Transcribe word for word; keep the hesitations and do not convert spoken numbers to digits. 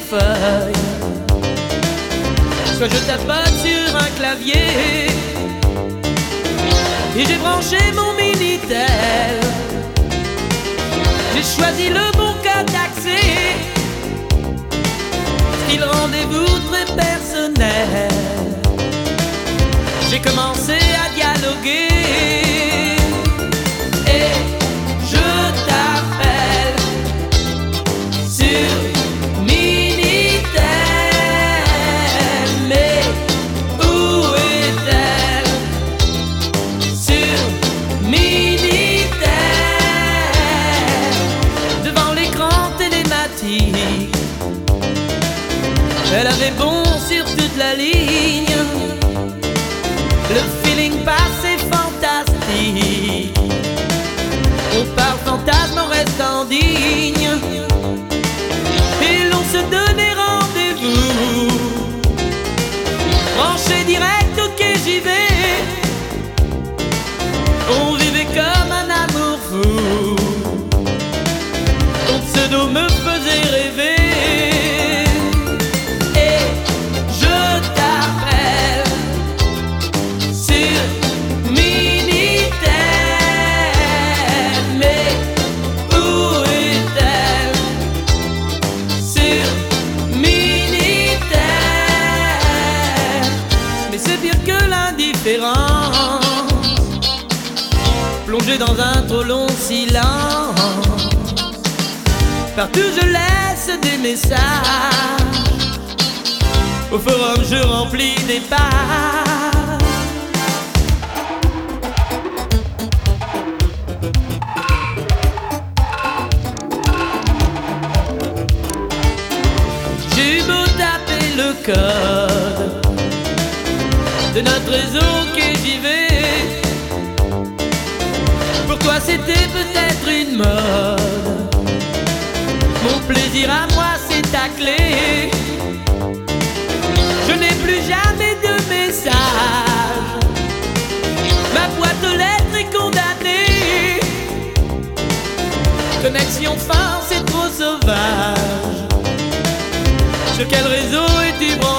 feuilles, soit je tapote sur un clavier et j'ai branché mon Minitel. J'ai choisi le bon cas d'accès, style rendez-vous très personnel. J'ai commencé à dialoguer et je t'appelle sur Minitel. Mais où est-elle? Sur Minitel. Devant l'écran télématique, elle avait bon sur toute la ligne. Le feeling passé fantastique, on parle fantasme, on reste en digne, et l'on se donnait rendez-vous. Branché direct, ok j'y vais. On vivait comme un amour fou. Ton pseudo me faisait rêver. Plongé dans un trop long silence, partout je laisse des messages. Au forum je remplis des pages. J'ai eu beau taper le code de notre réseau que j'y vais. Pour toi c'était peut-être une mode, mon plaisir à moi c'est ta clé. Je n'ai plus jamais de message, ma boîte aux lettres est condamnée. Connexion fin, c'est trop sauvage. Sur quel réseau es-tu branché?